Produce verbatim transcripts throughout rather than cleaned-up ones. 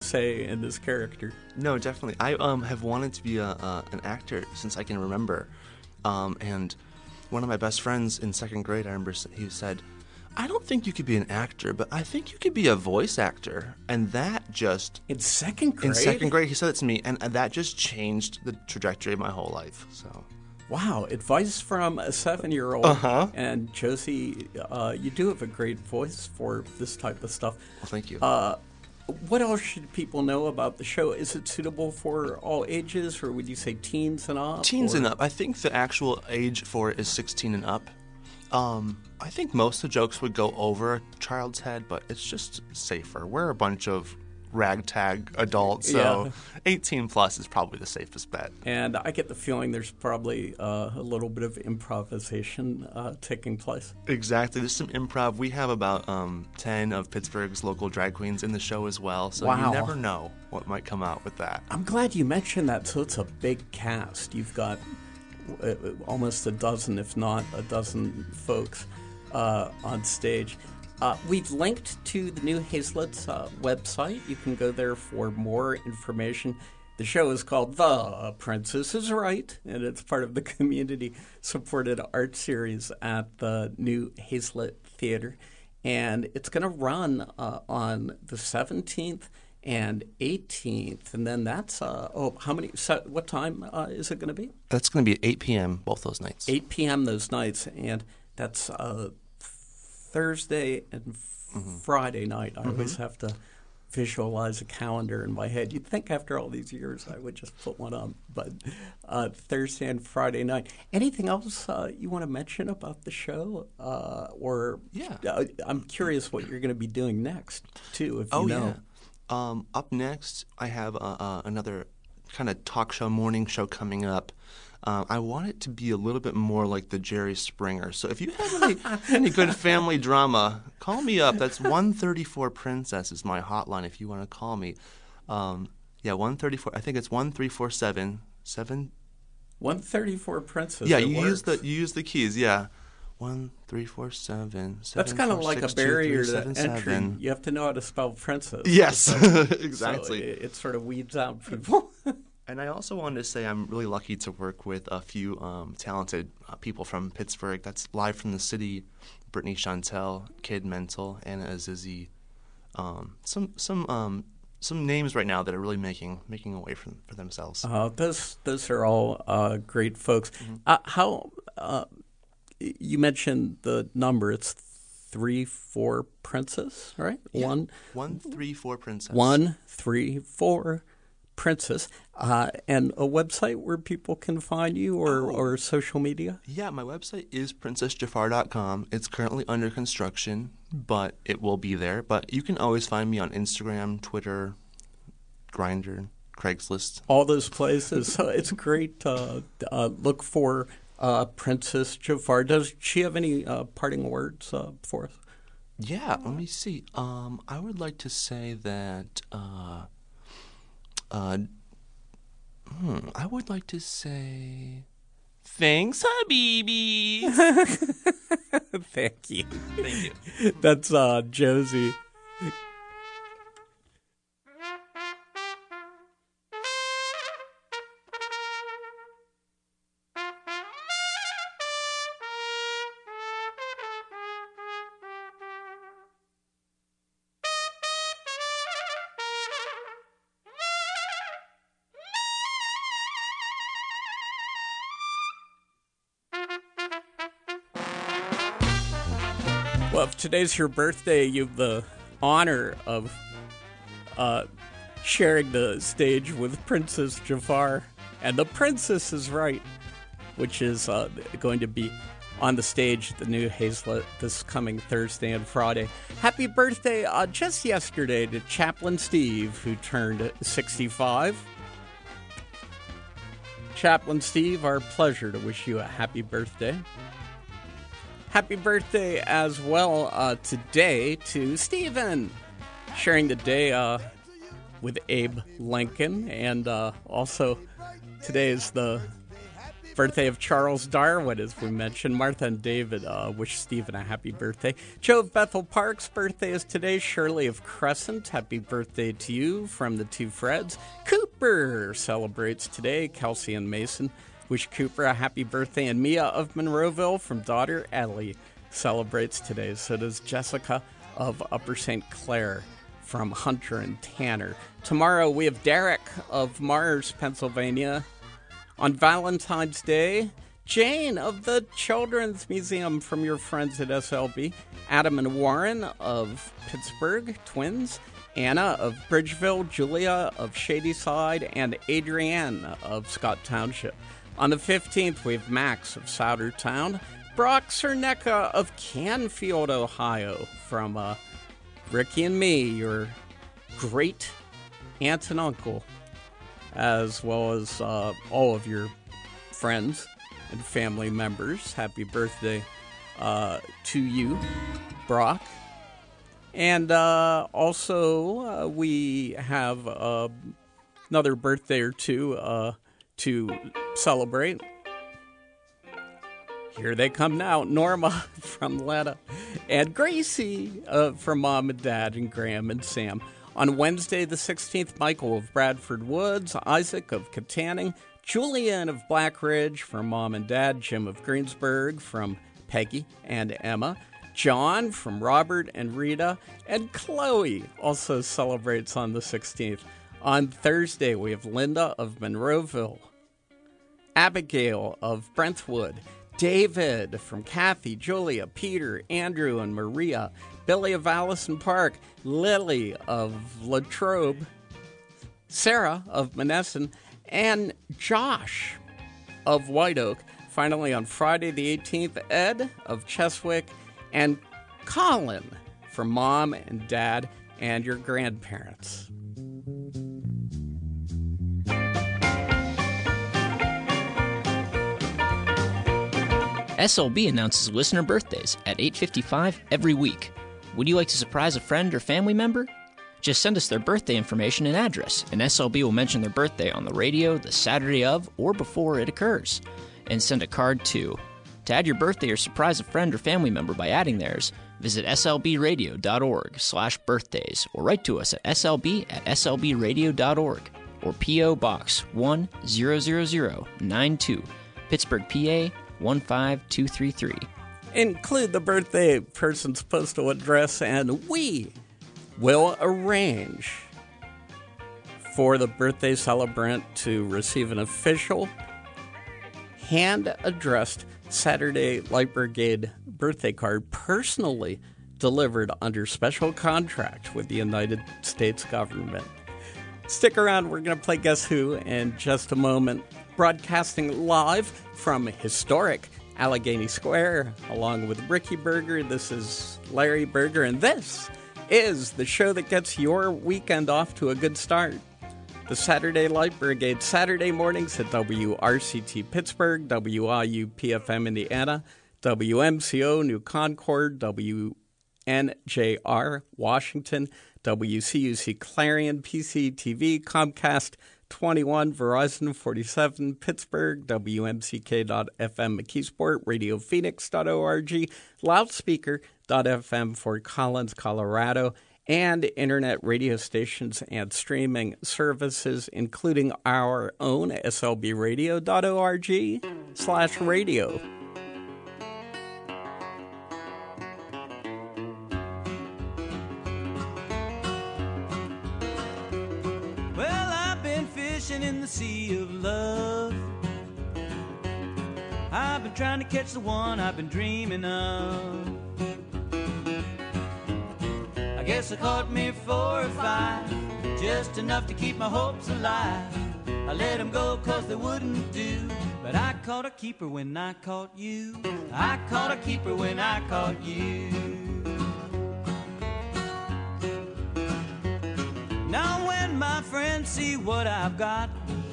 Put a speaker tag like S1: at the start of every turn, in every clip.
S1: say in this character.
S2: No, definitely. I um have wanted to be a uh, an actor since I can remember, um, and one of my best friends in second grade, I remember he said, "I don't think you could be an actor, but I think you could be a voice actor," and that just
S1: in second grade.
S2: In second grade, he said it to me, and that just changed the trajectory of my whole life. So.
S1: Wow, advice from a seven-year-old.
S2: Uh-huh.
S1: And Josie, uh, you do have a great voice for this type of stuff.
S2: Well, thank you.
S1: Uh, what else should people know about the show? Is it suitable for all ages, or would you say teens and up?
S2: Teens
S1: or?
S2: and up. I think the actual age for it is sixteen and up. Um, I think most of the jokes would go over a child's head, but it's just safer. We're a bunch of ragtag adults, so
S1: yeah.
S2: eighteen plus is probably the safest bet.
S1: And I get the feeling there's probably uh, a little bit of improvisation uh, taking place.
S2: Exactly. There's some improv. We have about um, ten of Pittsburgh's local drag queens in the show as well, so
S1: wow.
S2: you never know what might come out with that.
S1: I'm glad you mentioned that. So it's a big cast. You've got uh, almost a dozen, if not a dozen folks uh, on stage. Uh, we've linked to the new Hazlitt's uh, website. You can go there for more information. The show is called The Princess is Right, and it's part of the community-supported art series at the new Hazlitt Theater. And it's going to run uh, on the seventeenth and eighteenth. And then that's, uh, oh, how many, so what time uh, is it going to be?
S2: That's going to be at eight p.m. both those nights.
S1: eight p.m. those nights, and that's uh, Thursday and
S2: mm-hmm.
S1: Friday night. I
S2: mm-hmm.
S1: always have to visualize a calendar in my head. You'd think after all these years I would just put one up, but uh, Thursday and Friday night. Anything else uh, you want to mention about the show? Uh, or
S2: yeah,
S1: uh, I'm curious what you're going to be doing next, too, if you
S2: oh,
S1: know.
S2: yeah. Um, up next, I have uh, uh, another kind of talk show, morning show coming up. Uh, I want it to be a little bit more like the Jerry Springer. So if you have any, any good family drama, call me up. That's one thirty-four Princess is my hotline if you want to call me. Um, yeah, one thirty-four. I think it's one three four seven seven.
S1: one thirty-four Princess.
S2: Yeah,
S1: it
S2: you
S1: works.
S2: use the you use the keys. Yeah, one three four seven.
S1: That's kind of like a barrier to entry. You have to know how to spell princess.
S2: Yes, exactly.
S1: So it, it sort of weeds out people.
S2: And I also wanted to say I'm really lucky to work with a few um, talented uh, people from Pittsburgh. That's live from the city: Brittany Chantel, Kid Mental, Anna Azizi. Um, some some um, some names right now that are really making making a way for for themselves.
S1: Uh, those those are all uh, great folks. Mm-hmm. Uh, how uh, you mentioned the number? It's three four Princess, right?
S2: Yeah.
S1: One
S2: one three four Princess.
S1: One three four. Princess, uh, and a website where people can find you or,
S2: oh.
S1: or social media?
S2: Yeah, my website is princess jafar dot com. It's currently under construction, but it will be there. But you can always find me on Instagram, Twitter, Grindr, Craigslist.
S1: All those places. So it's great. Uh, uh, look for uh, Princess Jafar. Does she have any uh, parting words uh, for us?
S2: Yeah, let me see. Um, I would like to say that... Uh, Uh, hmm, I would like to say, thanks, Habibis.
S1: Thank you.
S2: Thank you.
S1: That's uh, Josie. Well, if today's your birthday, you have the honor of uh, sharing the stage with Princess Jafar. And The Princess is Right, which is uh, going to be on the stage at the new Hazlitt this coming Thursday and Friday. Happy birthday uh, just yesterday to Chaplain Steve, who turned sixty-five. Chaplain Steve, our pleasure to wish you a happy birthday. Happy birthday as well uh, today to Stephen, sharing the day uh, with Abe Lincoln. And uh, also today is the Birthday of Charles Darwin, as we mentioned. Martha and David uh, wish Stephen a happy birthday. Joe of Bethel Park's birthday is today. Shirley of Crescent, happy birthday to you from the two Freds. Cooper celebrates today. Kelsey and Mason wish Cooper a happy birthday. And Mia of Monroeville from daughter Ellie celebrates today. So does Jessica of Upper Saint Clair from Hunter and Tanner. Tomorrow we have Derek of Mars, Pennsylvania. On Valentine's Day, Jane of the Children's Museum from your friends at S L B. Adam and Warren of Pittsburgh, twins. Anna of Bridgeville, Julia of Shadyside, and Adrienne of Scott Township. On the fifteenth, we have Max of Soudertown. Brock Cernecka of Canfield, Ohio, from uh, Ricky and me, your great aunt and uncle, as well as uh, all of your friends and family members. Happy birthday uh, to you, Brock. And uh, also, uh, we have uh, another birthday or two uh, to celebrate. Here they come now. Norma from Letta, and Gracie uh, from Mom and Dad, and Graham and Sam. On Wednesday the sixteenth, Michael of Bradford Woods, Isaac of Katanning, Julian of Black Ridge from Mom and Dad, Jim of Greensburg from Peggy and Emma, John from Robert and Rita, and Chloe also celebrates on the sixteenth. On Thursday, we have Linda of Monroeville, Abigail of Brentwood, David from Kathy, Julia, Peter, Andrew, and Maria, Billy of Allison Park, Lily of Latrobe, Sarah of Monessen, and Josh of White Oak. Finally, on Friday the eighteenth, Ed of Cheswick, and Colin from Mom and Dad and your grandparents.
S3: S L B announces listener birthdays at eight fifty-five every week. Would you like to surprise a friend or family member? Just send us their birthday information and address, and S L B will mention their birthday on the radio the Saturday of or before it occurs. And send a card too. To add your birthday or surprise a friend or family member by adding theirs, visit slbradio.org slash birthdays or write to us at slb at slbradio.org or P O. Box one zero zero zero nine two, Pittsburgh, P A one five two three three.
S1: Include the birthday person's postal address, and we will arrange for the birthday celebrant to receive an official, hand-addressed Saturday Light Brigade birthday card personally delivered under special contract with the United States government. Stick around. We're going to play Guess Who in just a moment. Broadcasting live from historic Allegheny Square, along with Ricky Berger. This is Larry Berger, and this is the show that gets your weekend off to a good start. The Saturday Light Brigade, Saturday mornings at W R C T Pittsburgh, W I U P F M Indiana, W M C O New Concord, W N J R Washington, W C U C Clarion, P C T V, Comcast twenty-one, Verizon forty-seven, Pittsburgh, W M C K dot F M McKeesport, Radio Phoenix dot org, Loudspeaker dot F M Fort Collins, Colorado, and internet radio stations and streaming services, including our own S L B radio dot org slash radio.
S4: In the sea of love, I've been trying to catch the one I've been dreaming of. I guess I caught me four or five, just enough to keep my hopes alive. I let them go cause they wouldn't do, but I caught a keeper when I caught you. I caught a keeper when I caught you. Now when my friends see what I've got,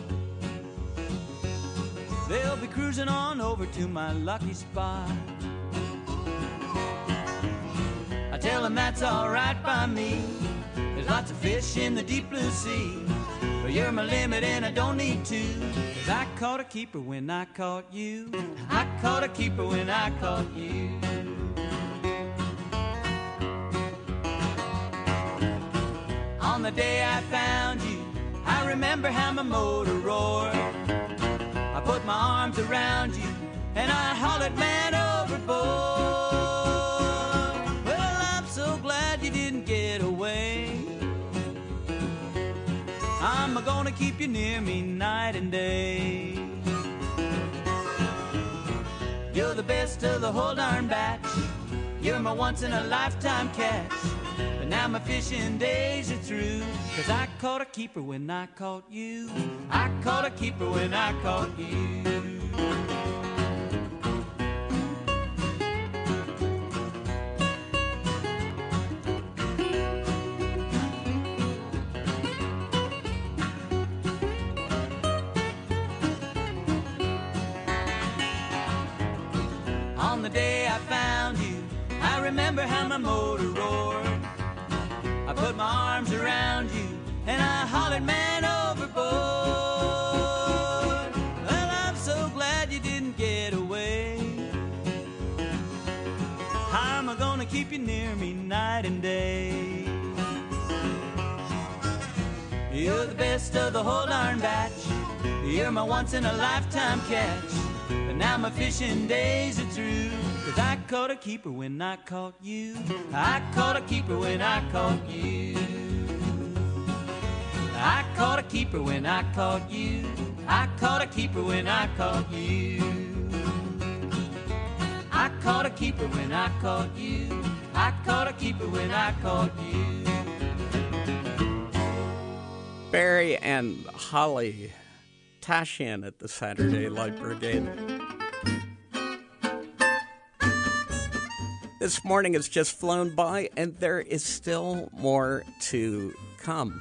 S4: they'll be cruising on over to my lucky spot. I tell them that's alright by me. There's lots of fish in the deep blue sea, but You're my limit and I don't need to, 'cause I caught a keeper when I caught you. I caught a keeper when I caught you. On the day I found you, I remember how my motor roared. I put my arms around you and I hollered, man overboard. Well, I'm so glad you didn't get away. I'm gonna keep you near me night and day. You're the best of the whole darn batch. You're my once-in-a-lifetime catch. But now my fishing days are through, 'cause I caught a keeper when I caught you. I caught a keeper when I caught you. On the day I found you, I remember how my motor roared. I put my arms around you and I hollered, man overboard. Well, I'm so glad you didn't get away. I'm gonna keep you near me night and day. You're the best of the whole darn batch. You're my once-in-a-lifetime catch. But now my fishing days are through, 'cause I caught a keeper when I caught you. I caught a keeper when I caught you. I caught a keeper when I caught you. I caught a keeper when I caught you. I caught a keeper when I caught you. I caught a keeper when I caught you.
S1: Barry and Holly Tashian at the Saturday Light Brigade. This morning has just flown by, and there is still more to come.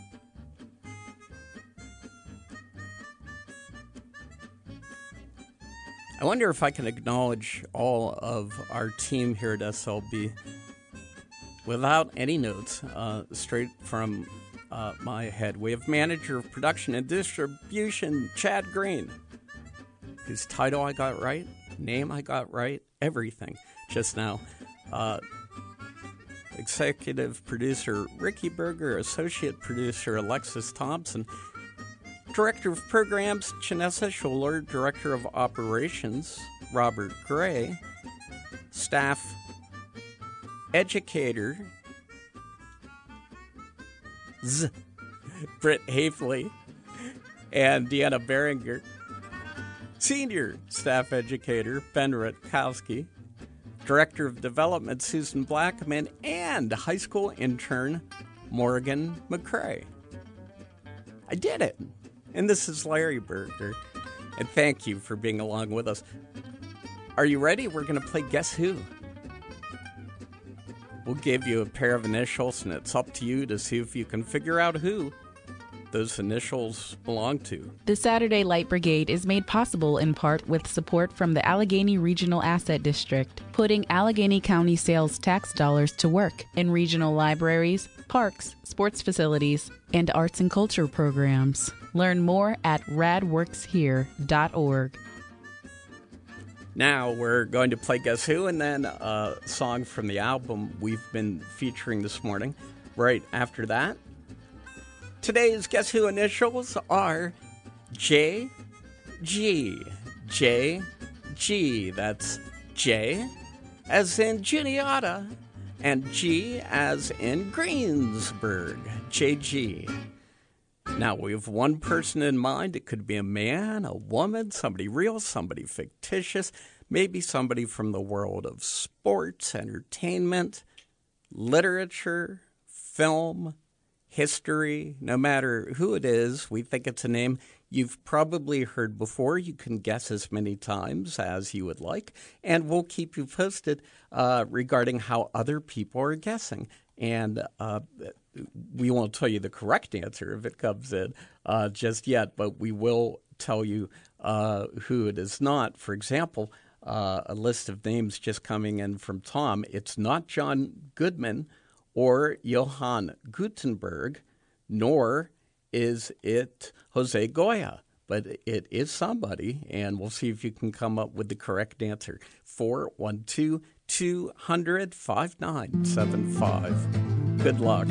S1: I wonder if I can acknowledge all of our team here at S L B without any notes, uh, straight from uh, my head. We have Manager of Production and Distribution, Chad Green, whose title I got right, name I got right, everything just now. Uh, Executive Producer Ricky Berger, Associate Producer Alexis Thompson, Director of Programs Janessa Schuler, Director of Operations Robert Gray, Staff Educator Z, Britt Hafley, and Deanna Beringer, Senior Staff Educator Ben Rutkowski, Director of Development Susan Blackman, and High School Intern Morgan McCrae. I did it! And this is Larry Berger, and thank you for being along with us. Are you ready? We're going to play Guess Who? We'll give you a pair of initials, and it's up to you to see if you can figure out who those initials belong to.
S5: The Saturday Light Brigade is made possible in part with support from the Allegheny Regional Asset District, putting Allegheny County sales tax dollars to work in regional libraries, parks, sports facilities, and arts and culture programs. Learn more at rad works here dot org.
S1: Now we're going to play Guess Who, and then a song from the album we've been featuring this morning. Right after that, today's Guess Who initials are J G. J G. That's J as in Juniata, and G as in Greensburg. J G. Now, we have one person in mind. It could be a man, a woman, somebody real, somebody fictitious, maybe somebody from the world of sports, entertainment, literature, film, history. No matter who it is, we think it's a name you've probably heard before. You can guess as many times as you would like, and we'll keep you posted uh, regarding how other people are guessing. And uh, we won't tell you the correct answer if it comes in uh, just yet, but we will tell you uh, who it is not. For example, uh, a list of names just coming in from Tom. It's not John Goodman or Johann Gutenberg, nor is it Jose Goya? But it is somebody, and we'll see if you can come up with the correct answer. four one two, two hundred, five nine seven five. Good luck.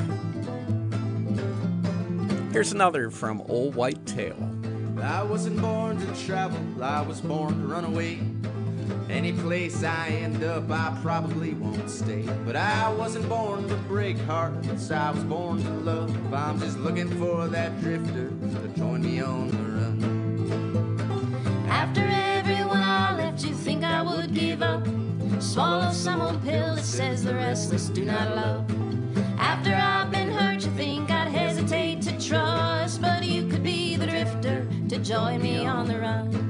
S1: Here's another from Old Whitetail.
S6: I wasn't born to travel, I was born to run away. Any place I end up, I probably won't stay. But I wasn't born to break hearts, I was born to love. I'm just looking for that drifter to join me on the run.
S7: After everyone I left, you think I would give up? Swallow some old pill that says the restless do not love. After I've been hurt, you think I'd hesitate to trust. But you could be the drifter to join me on the run.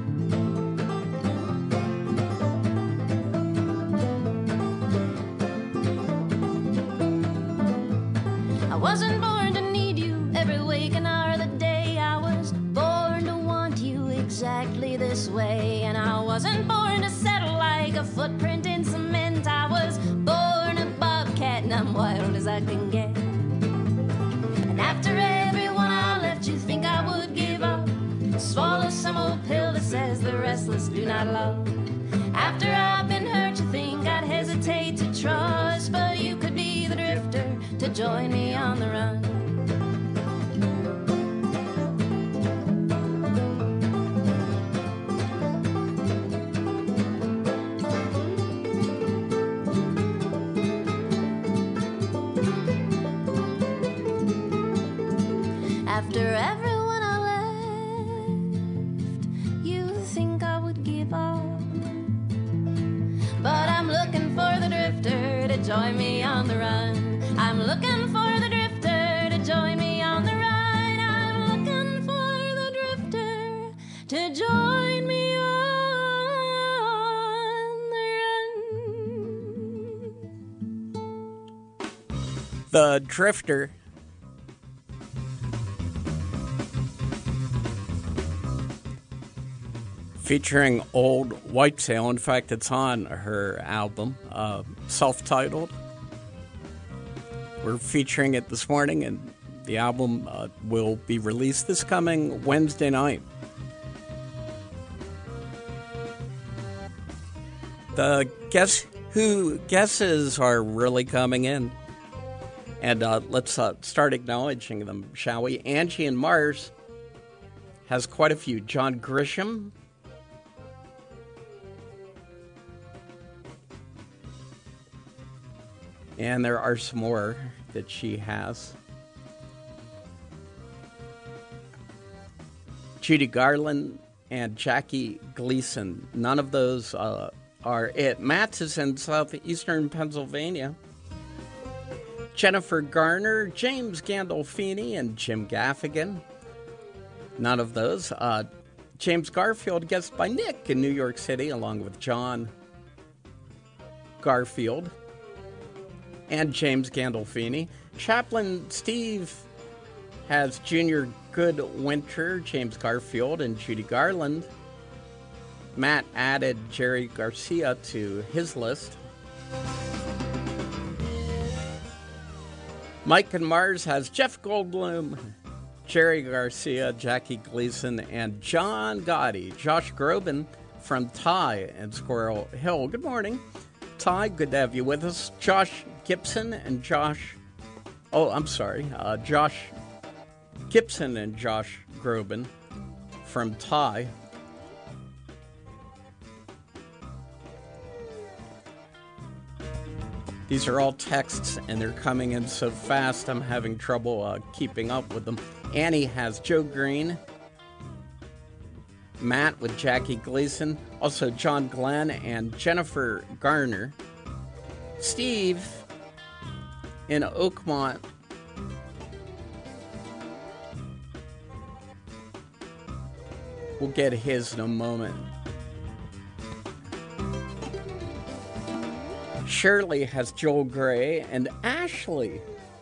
S7: I wasn't born to need you every waking hour of the day. I was born to want you exactly this way. And I wasn't born to settle like a footprint in cement. I was born a bobcat and I'm wild as I can get. And after everyone I left, you think I would give up? Swallow some old pill that says the restless do not love. After I've been hurt, you think I'd hesitate to trust. But you could be the drifter to join me on the run. After everyone I left, you think I would give up. But I'm looking for the drifter to join me on the run. I'm looking for the drifter to join me on the run. I'm looking for the drifter to join me on the run.
S1: The Drifter. Featuring Old Whitetail. In fact, it's on her album, uh, self-titled. We're featuring it this morning, and the album uh, will be released this coming Wednesday night. The Guess Who guesses are really coming in. And uh, let's uh, start acknowledging them, shall we? Angie and Mars has quite a few. John Grisham. And there are some more that she has. Judy Garland and Jackie Gleason. None of those uh, are it. Matt's is in southeastern Pennsylvania. Jennifer Garner, James Gandolfini, and Jim Gaffigan. None of those. Uh, James Garfield, guessed by Nick in New York City, along with John Garfield and James Gandolfini. Chaplain Steve has Junior Goodwinter, James Garfield, and Judy Garland. Matt added Jerry Garcia to his list. Mike and Mars has Jeff Goldblum, Jerry Garcia, Jackie Gleason, and John Gotti. Josh Groban from Ty and Squirrel Hill. Good morning, Ty. Good to have you with us. Josh Gibson and Josh... Oh, I'm sorry. Uh, Josh Gibson and Josh Groban from Ty. These are all texts, and they're coming in so fast, I'm having trouble uh, keeping up with them. Annie has Joe Green. Matt with Jackie Gleason. Also John Glenn and Jennifer Garner. Steve in Oakmont. We'll get his in a moment. Shirley has Joel Gray, and Ashley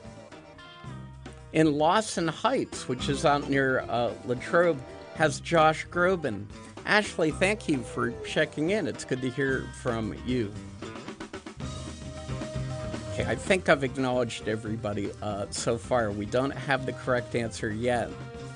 S1: in Lawson Heights, which is out near uh, Latrobe, has Josh Groban. Ashley, thank you for checking in. It's good to hear from you. Okay, I think I've acknowledged everybody uh, so far. We don't have the correct answer yet.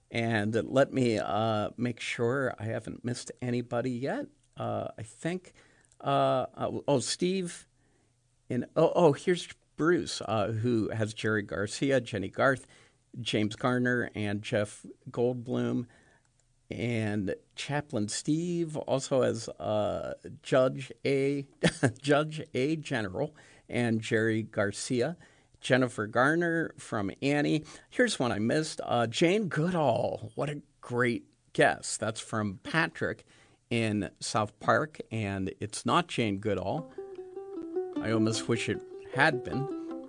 S1: And let me uh, make sure I haven't missed anybody yet. Uh, I think, uh, uh, oh, Steve, in, oh, oh, here's Bruce, uh, who has Jerry Garcia, Jenny Garth, James Garner, and Jeff Goldblum. And Chaplain Steve also has uh, Judge A. Judge A. General and Jerry Garcia. Jennifer Garner from Annie. Here's one I missed. Uh, Jane Goodall. What a great guess. That's from Patrick in South Park, and it's not Jane Goodall. I almost wish it had been.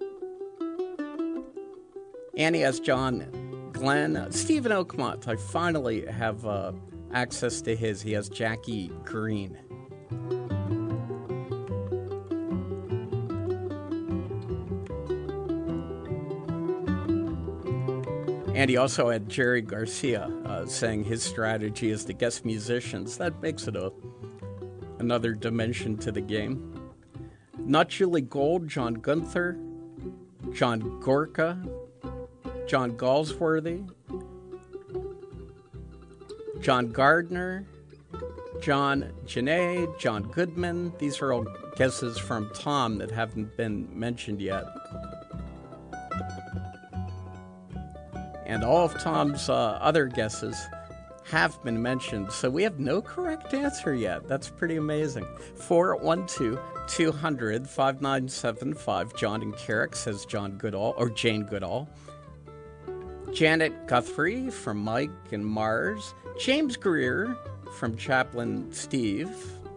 S1: Annie has John Glenn. Stephen Oakmont, I finally have uh, access to his. He has Jackie Green. And he also had Jerry Garcia uh, saying his strategy is to guess musicians. That makes it a another dimension to the game. Not Julie Gold, John Gunther, John Gorka, John Galsworthy, John Gardner, John Janae, John Goodman. These are all guesses from Tom that haven't been mentioned yet. And all of Tom's uh, other guesses have been mentioned, so we have no correct answer yet. That's pretty amazing. four one two, two hundred, five nine seven five. John and Carrick says John Goodall, or Jane Goodall. Janet Guthrie from Mike and Mars. James Greer from Chaplain Steve.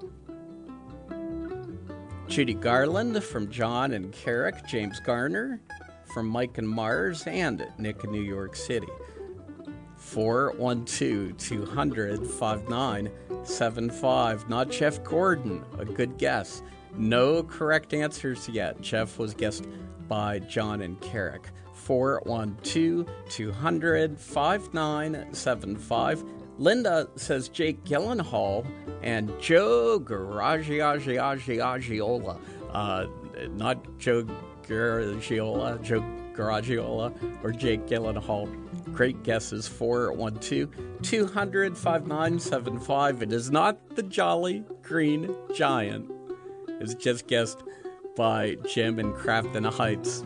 S1: Judy Garland from John and Carrick. James Garner from Mike and Mars, and Nick in New York City. four one two, two hundred, five nine seven five. Not Jeff Gordon. A good guess. No correct answers yet. Jeff was guessed by John and Carrick. four one two, two hundred, five nine seven five. Linda says Jake Gyllenhaal and Joe Garagiola. Uh, not Joe Garagiola, Joe Garagiola, or Jake Gyllenhaal. Great guesses. four one two, two hundred, five nine seven five. It is not the Jolly Green Giant. It's just guessed by Jim in Crafton Heights.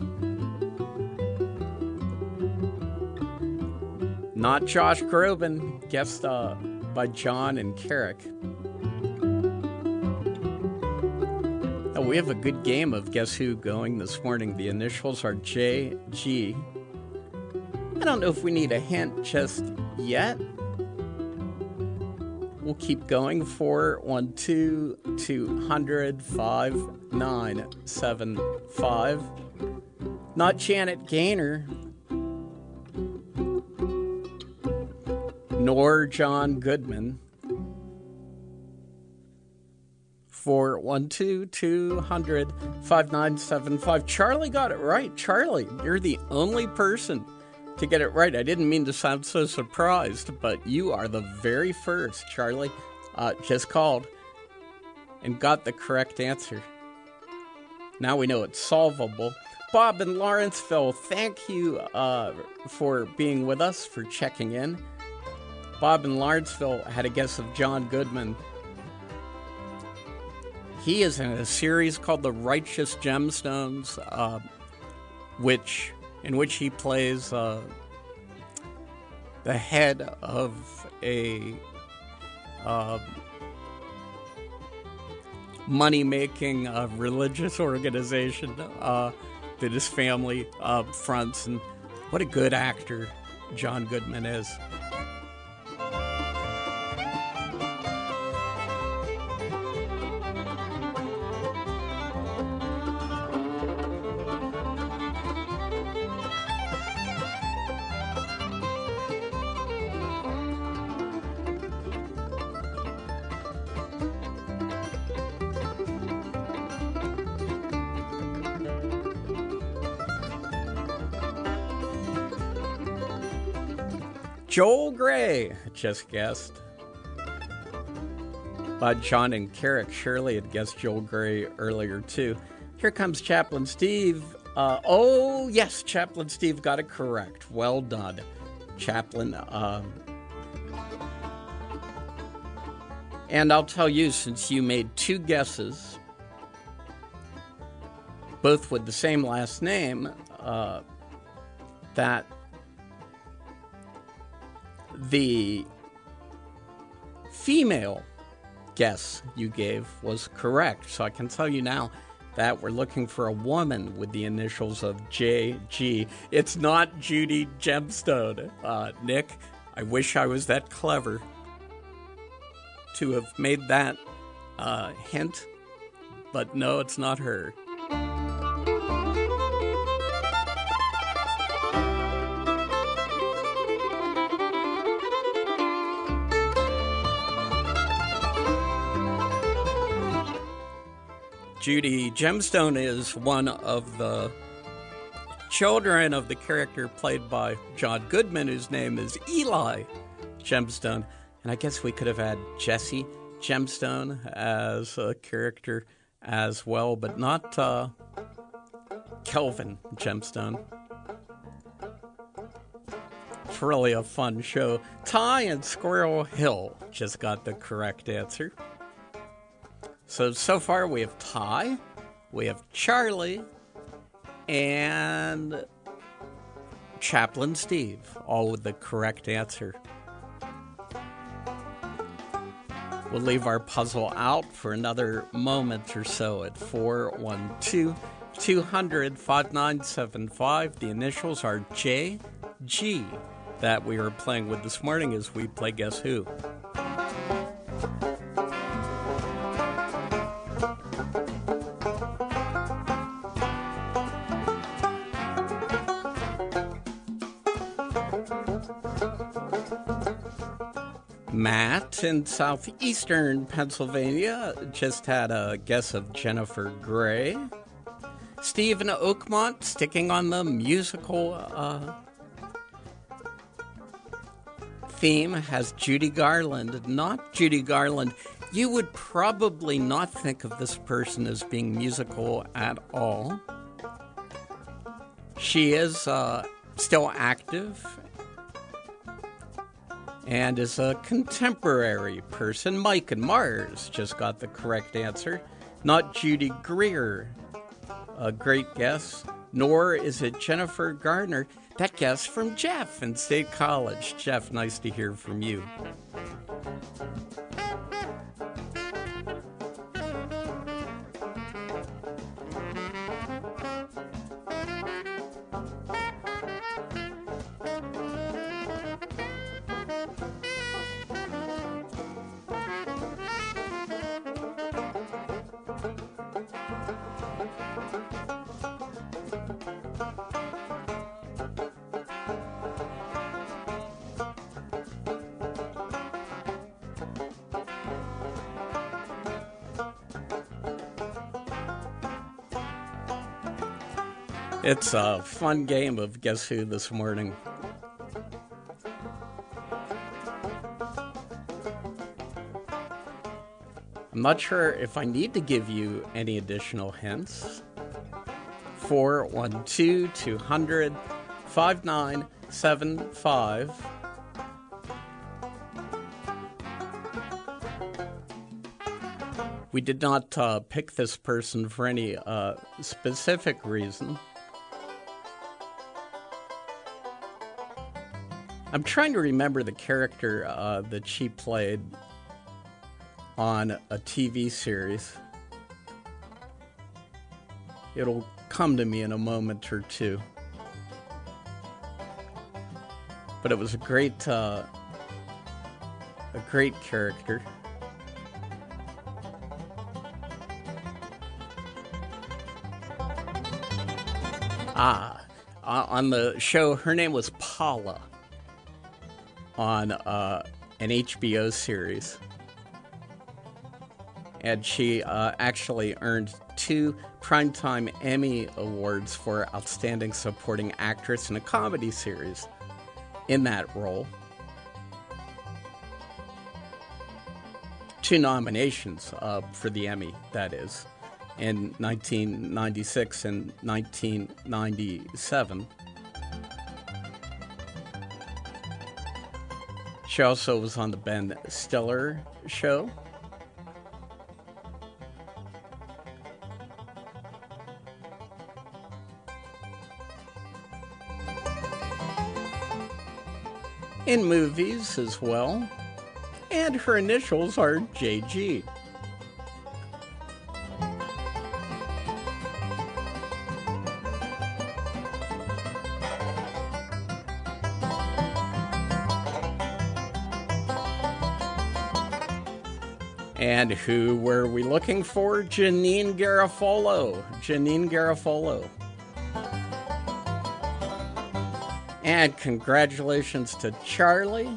S1: Not Josh Groban, guessed uh, by John and Carrick. Oh, we have a good game of Guess Who going this morning. The initials are J G. I don't know if we need a hint just yet. We'll keep going. four one two, two hundred, five nine seven five. Not Janet Gaynor. Nor John Goodman. four one two, two hundred, five nine seven five. Charlie got it right. Charlie, you're the only person to get it right. I didn't mean to sound so surprised, but you are the very first. Charlie uh, just called and got the correct answer. Now we know it's solvable. Bob in Lawrenceville, thank you uh, for being with us, for checking in. Bob in Lawrenceville had a guess of John Goodman. He is in a series called The Righteous Gemstones, uh, which in which he plays uh, the head of a uh, money-making uh, religious organization uh, that his family uh, fronts. And what a good actor John Goodman is. Joel Gray, just guessed. By John and Carrick. Shirley had guessed Joel Gray earlier, too. Here comes Chaplain Steve. Uh, oh, yes, Chaplain Steve got it correct. Well done. Chaplin. Um, and I'll tell you, since you made two guesses, both with the same last name, uh, that the female guess you gave was correct. So I can tell you now that we're looking for a woman with the initials of J G. It's not Judy Gemstone. Uh, Nick, I wish I was that clever to have made that uh, hint, but no, it's not her. Judy Gemstone is one of the children of the character played by John Goodman, whose name is Eli Gemstone. And I guess we could have had Jesse Gemstone as a character as well, but not uh, Kelvin Gemstone. It's really a fun show. Ty and Squirrel Hill just got the correct answer. So, so far we have Ty, we have Charlie, and Chaplain Steve, all with the correct answer. We'll leave our puzzle out for another moment or so at four one two, two hundred, five nine seven five. The initials are J G that we are playing with this morning as we play Guess Who. Matt in southeastern Pennsylvania just had a guess of Jennifer Grey. Steve in Oakmont, sticking on the musical uh, theme, has Judy Garland. Not Judy Garland. You would probably not think of this person as being musical at all. She is uh, still active and is a contemporary person. Mike and Mars just got the correct answer. Not Judy Greer, a great guess. Nor is it Jennifer Gardner. That guess from Jeff in State College. Jeff, nice to hear from you. It's a fun game of Guess Who this morning. I'm not sure if I need to give you any additional hints. four one two, two hundred, five nine seven five. We did not uh, pick this person for any uh, specific reason. I'm trying to remember the character uh, that she played on a T V series. It'll come to me in a moment or two. But it was a great, uh, a great character. Ah, uh, on the show, her name was Paula. On uh, an H B O series. And she uh, actually earned two Primetime Emmy Awards for Outstanding Supporting Actress in a Comedy Series in that role. Two nominations uh, for the Emmy, that is, in nineteen ninety-six and nineteen ninety-seven. She also was on the Ben Stiller show. In movies as well. And her initials are J G. And who were we looking for? Janine Garofalo. Janine Garofalo. And congratulations to Charlie.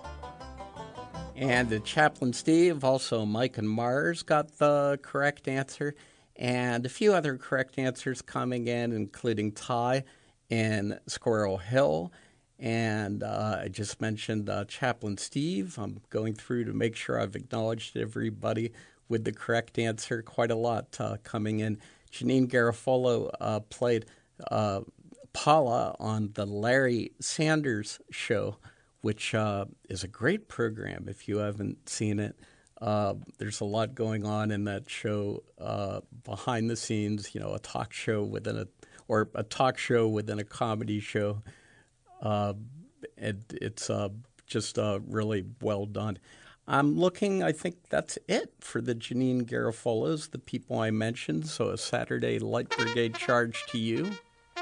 S1: And to Chaplain Steve. Also, Mike and Mars got the correct answer. And a few other correct answers coming in, including Ty in Squirrel Hill. And uh, I just mentioned uh, Chaplain Steve. I'm going through to make sure I've acknowledged everybody with the correct answer. Quite a lot uh, coming in. Janine Garofalo uh, played uh, Paula on the Larry Sanders Show, which uh, is a great program if you haven't seen it. Uh, there's a lot going on in that show uh, behind the scenes, you know, a talk show within a, or a talk show within a comedy show. Uh, it, it's uh, just uh, really well done. I'm looking, I think that's it for the Janine Garofolos, the people I mentioned. So a Saturday Light Brigade charge to you.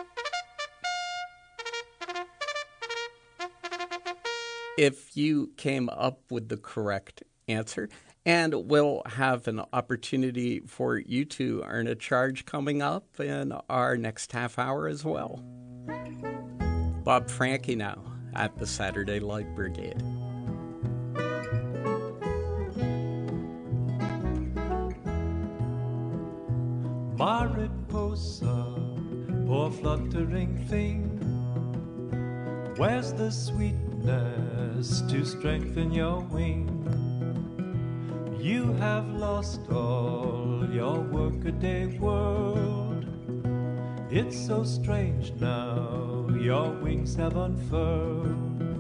S1: If you came up with the correct answer, and we'll have an opportunity for you to earn a charge coming up in our next half hour as well. Bob Frankie now at the Saturday Light Brigade.
S8: Mariposa, poor fluttering thing, where's the sweetness to strengthen your wing? You have lost all your workaday world. It's so strange now, your wings have unfurled.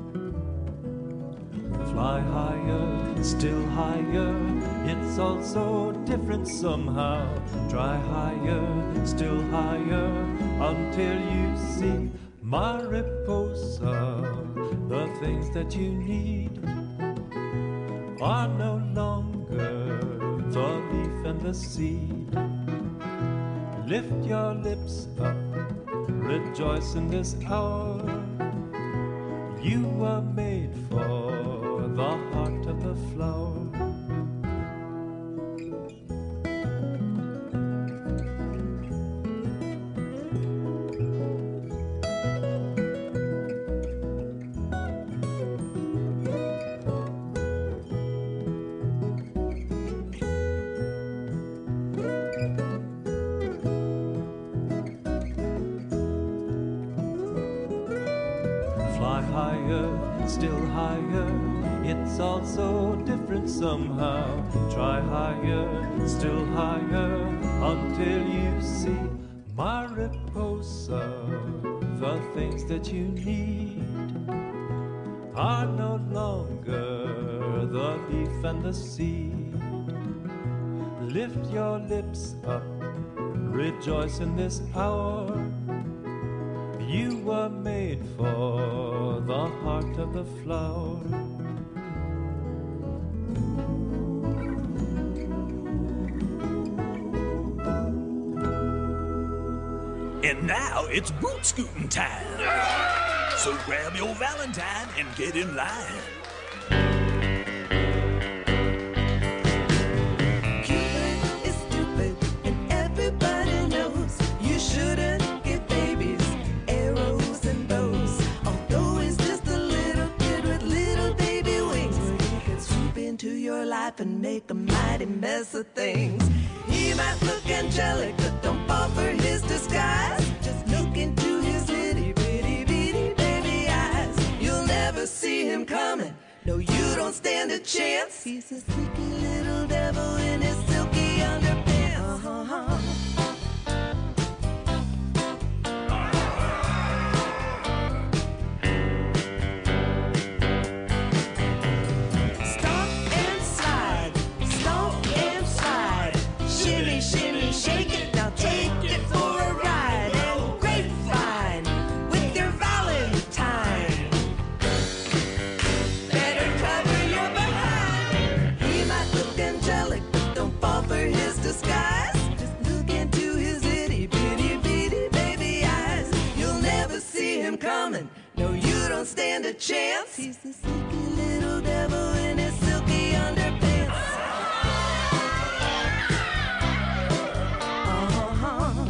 S8: Fly higher, still higher, it's all so different somehow. Try higher, still higher, until you see Mariposa. The things that you need are no longer the leaf and the seed. Lift your lips up, rejoice in this hour. You were made for the heart of the flower. Still higher, it's all so different somehow. Try higher, still higher, until you see Mariposa. The things that you need are no longer the leaf and the seed. Lift your lips up, rejoice in this hour. You were made for the heart of the flower.
S9: And now it's boot scooting time. So grab your Valentine and get in line.
S10: Cupid is stupid, and everybody knows you shouldn't give babies arrows and bows. Although he's just a little kid with little baby wings, he can swoop into your life and make a mighty mess of things. He might look angelic, but don't fall for his disguise. Just look into his itty bitty bitty baby eyes. You'll never see him coming. No, you don't stand a chance. He's a sneaky little devil in his silky underpants. Uh-huh. a chance. He's the sneaky little devil in his silky underpants. Uh-huh.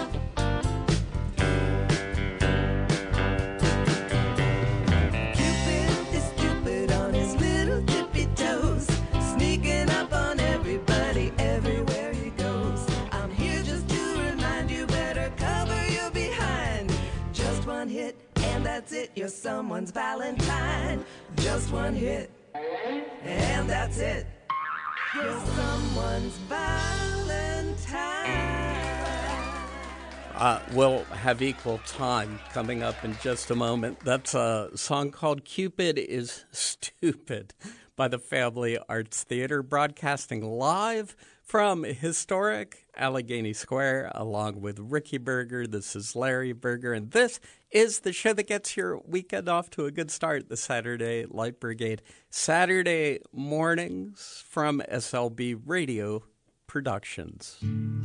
S10: Cupid is stupid on his little tippy toes, sneaking up on everybody everywhere he goes. I'm here just to remind you, better cover your behind. Just one hit and that's it, you're someone's Valentine. Just one hit and that's it, you're someone's Valentine.
S1: Uh, we'll have equal time coming up in just a moment. That's a song called Cupid is Stupid by the Family Arts Theater, broadcasting live from historic Allegheny Square along with Ricky Berger. This is Larry Berger, and this is the show that gets your weekend off to a good start, the Saturday Light Brigade. Saturday mornings from S L B Radio Productions.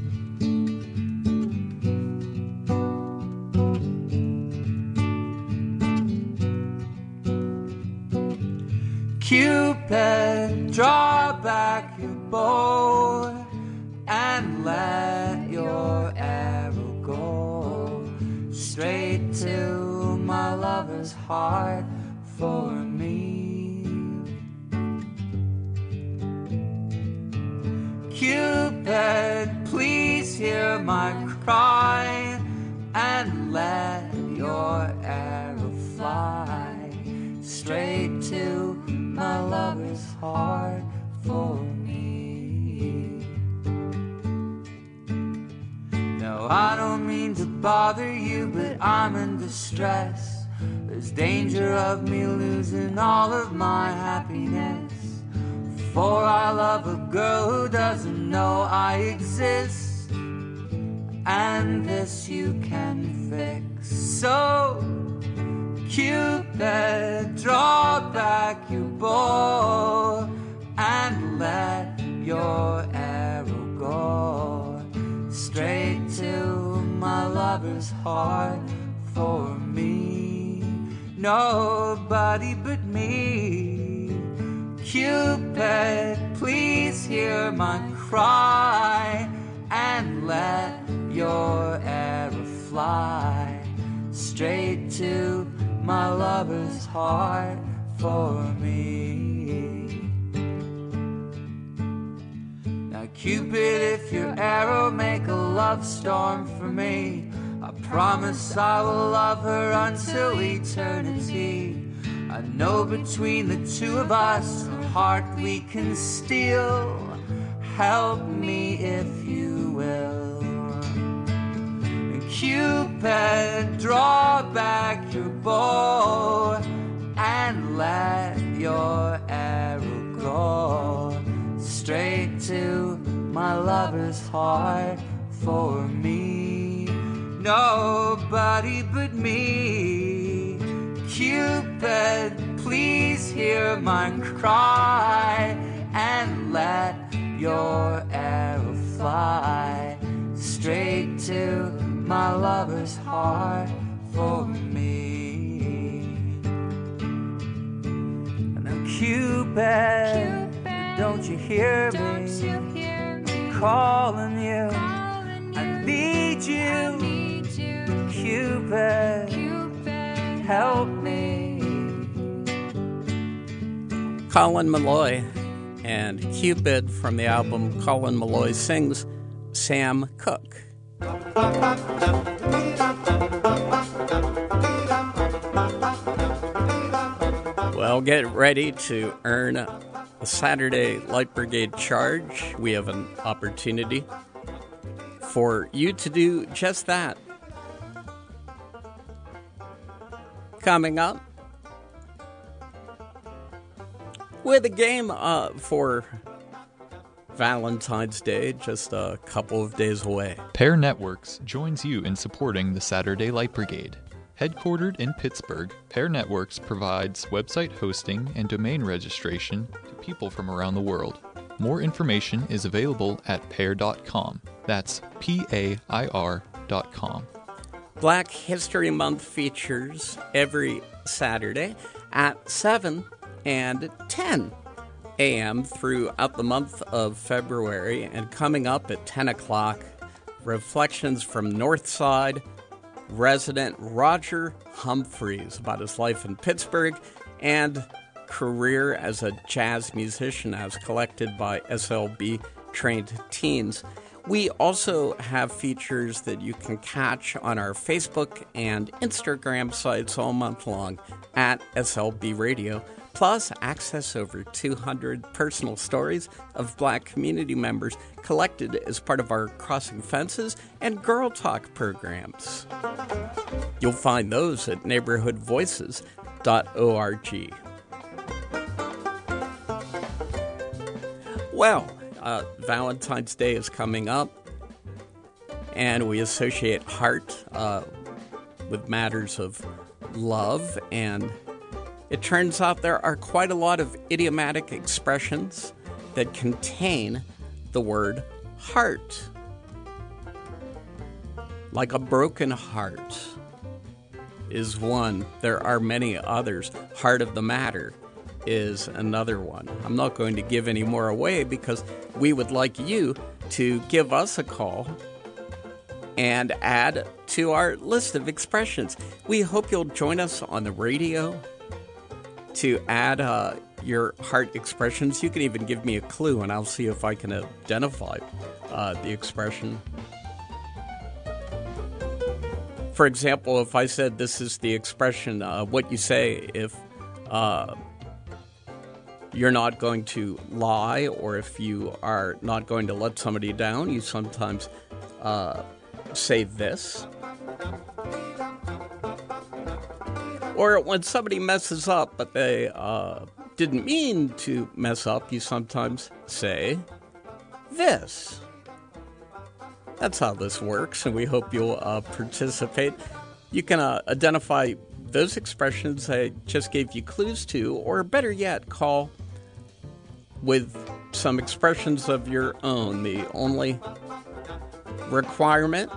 S6: Cupid, draw back your bow and let your arrow go straight to my lover's heart for me. Cupid, please hear my cry and let your arrow fly straight to my lover's heart for me. No, I don't mean to bother you, but I'm in distress. There's danger of me losing all of my happiness, for I love a girl who doesn't know I exist, and this you can fix. So Cupid, draw back your bow and let your arrow go straight to my lover's heart for me. Nobody but me. Cupid, please hear my cry and let your arrow fly straight to my lover's heart for me. Now Cupid, if your arrow make a love storm for me, I promise I will love her until eternity. I know between the two of us a heart we can steal. Help me if you will. Cupid, draw back your bow and let your arrow go straight to my lover's heart for me. Nobody but me. Cupid, please hear my cry and let your arrow fly straight to my lover's heart for me. Now Cupid, Cupid, don't you hear don't me? You hear me calling you? Calling you. I need you. I need you. Cupid, Cupid, help me.
S1: Colin Meloy and Cupid from the album Colin Meloy Sings, Sam Cooke. Well, get ready to earn a Saturday Light Brigade charge. We have an opportunity for you to do just that. Coming up with a game uh, for Valentine's Day, just a couple of days away.
S11: Pear Networks joins you in supporting the Saturday Light Brigade. Headquartered in Pittsburgh, Pear Networks provides website hosting and domain registration to people from around the world. More information is available at pair dot com. That's P A I R dot com.
S1: Black History Month features every Saturday at seven and ten a.m. throughout the month of February. And coming up at ten o'clock, Reflections from Northside resident Roger Humphreys about his life in Pittsburgh and career as a jazz musician as collected by S L B-trained teens. We also have features that you can catch on our Facebook and Instagram sites all month long at S L B Radio, plus access over two hundred personal stories of Black community members collected as part of our Crossing Fences and Girl Talk programs. You'll find those at neighborhood voices dot org. Well, uh, Valentine's Day is coming up, and we associate heart uh, with matters of love, and it turns out there are quite a lot of idiomatic expressions that contain the word heart. Like a broken heart is one. There are many others. Heart of the matter is another one. I'm not going to give any more away because we would like you to give us a call and add to our list of expressions. We hope you'll join us on the radio to add uh, your heart expressions. You can even give me a clue and I'll see if I can identify uh, the expression. For example, if I said this is the expression, uh, what you say if uh, you're not going to lie, or if you are not going to let somebody down, you sometimes uh, say this. Or when somebody messes up, but they uh, didn't mean to mess up, you sometimes say this. That's how this works, and we hope you'll uh, participate. You can uh, identify those expressions I just gave you clues to, or better yet, call with some expressions of your own. The only requirement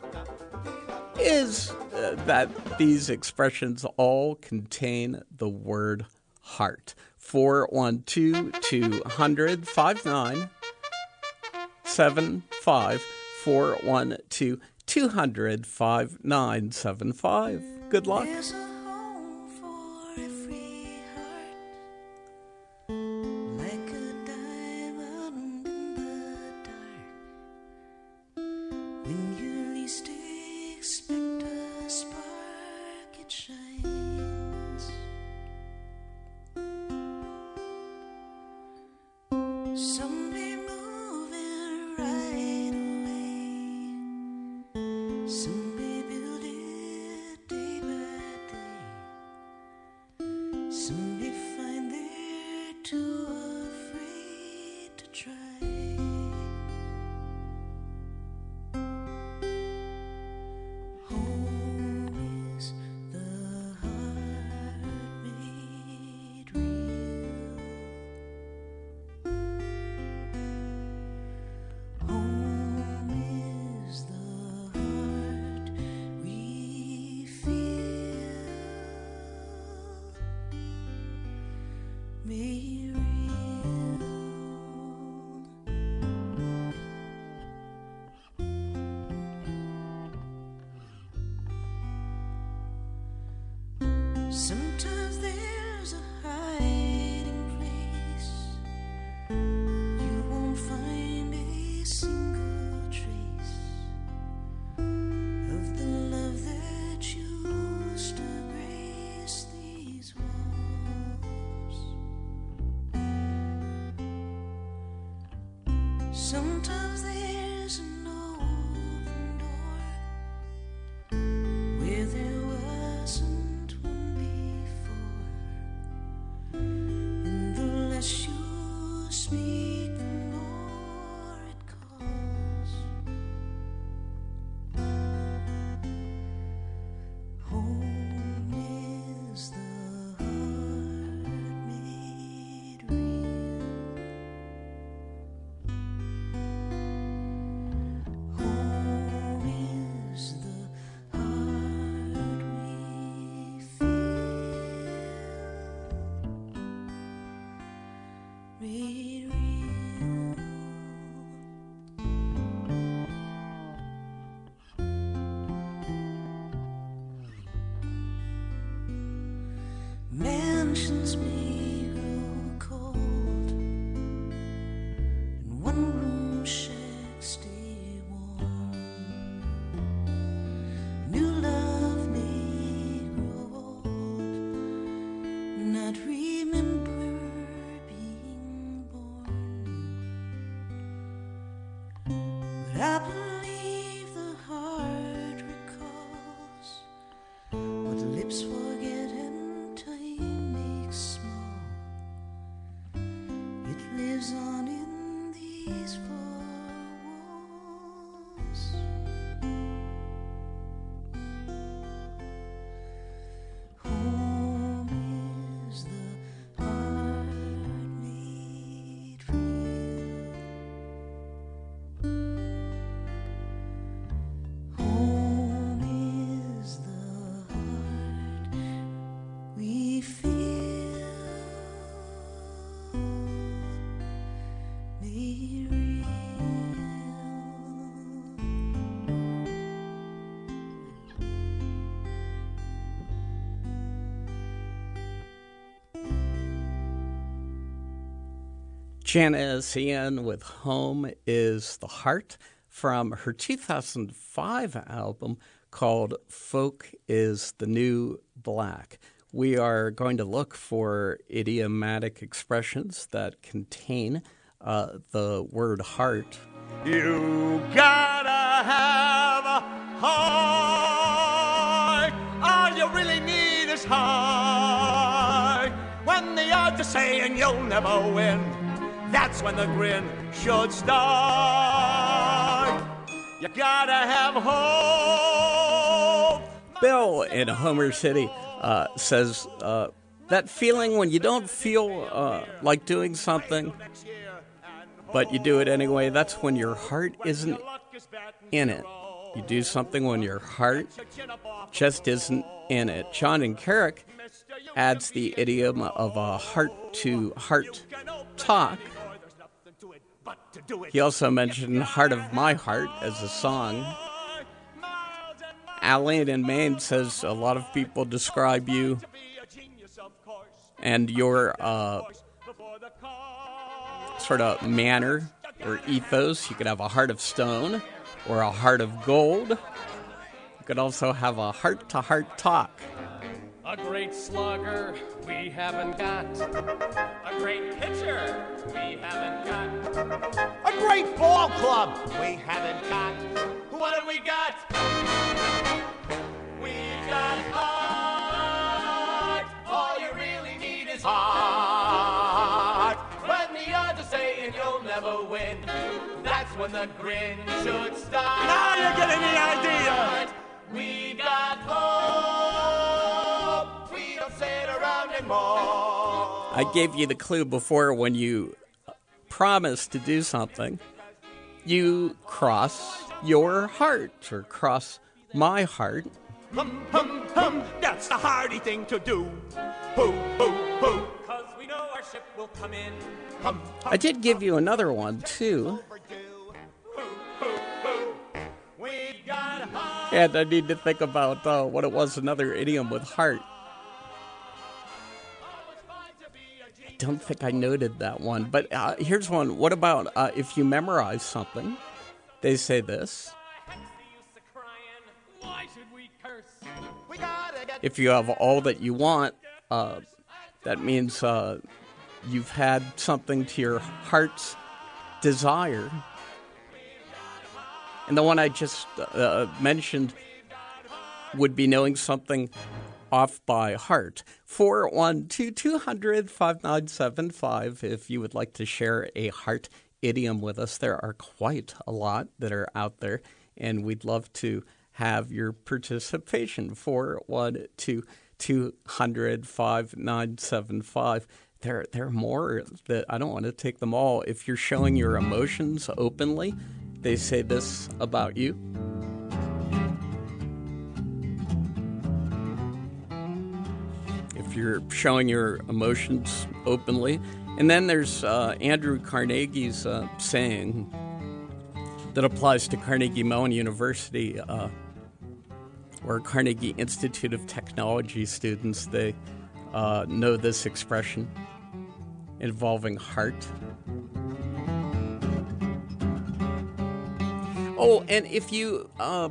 S1: is uh, that these expressions all contain the word heart. four one two, two hundred, five nine seven five. four one two, two hundred, five nine seven five. Good luck.
S10: There's a home for every heart, like a diamond in the dark. When you least expect a spark, it shines. Someday moving right away, someday build it day by day, someday find they're too afraid to try. Home is the heart made real. Home is the heart we feel. Made real. Sometimes there's a hiding place. You won't find a single trace of the love that used to grace these walls. Sometimes there's an open door where there wasn't one before, and the less you speak, the more it calls. Home is the heart made real.
S1: Janice Ian with Home is the Heart from her two thousand five album called Folk is the New Black. We are going to look for idiomatic expressions that contain uh, the word heart.
S9: You gotta have a heart. All you really need is heart. When the odds are saying you'll never win, that's when the grin should start. You gotta have hope.
S1: Bill in Homer City uh, says uh, that feeling when you don't feel uh, like doing something, but you do it anyway, that's when your heart isn't in it. You do something when your heart just isn't in it. John and Carrick adds the idiom of a heart-to-heart talk. He also mentioned Heart of My Heart as a song. Alan in Maine says a lot of people describe you and your uh, sort of manner or ethos. You could have a heart of stone or a heart of gold. You could also have a heart-to-heart talk.
S12: A great slugger we haven't got. A great pitcher we haven't got.
S9: A great ball club we haven't got. What have we got? We got heart. All you really need is heart. When the odds are saying you'll never win, that's when the grin should start. Now you're getting the idea. We got hope. We don't sit around anymore.
S1: I gave you the clue before. When you promise to do something, you cross your heart or cross my heart.
S9: Hum, hum, hum, that's the hardy thing to do. Hoo, hoo, hoo.
S12: Cause we know our ship will come in.
S9: Hum,
S1: I did give you another one, too.
S9: we got heart.
S1: And I need to think about uh, what it was, another idiom with heart. I don't think I noted that one. But uh, here's one. What about uh, if you memorize something? They say this. If you have all that you want, uh, that means uh, you've had something to your heart's desire. And the one I just uh, mentioned would be knowing something off by heart. four one two, two hundred, five nine seven five if you would like to share a heart idiom with us. There are quite a lot that are out there, and we'd love to have your participation. four one two, two hundred, five nine seven five. There, there are more that I don't want to take them all. If you're showing your emotions openly, they say this about you. If you're showing your emotions openly. And then there's uh, Andrew Carnegie's uh, saying that applies to Carnegie Mellon University uh, or Carnegie Institute of Technology students. They uh, know this expression involving heart. Oh, and if you uh,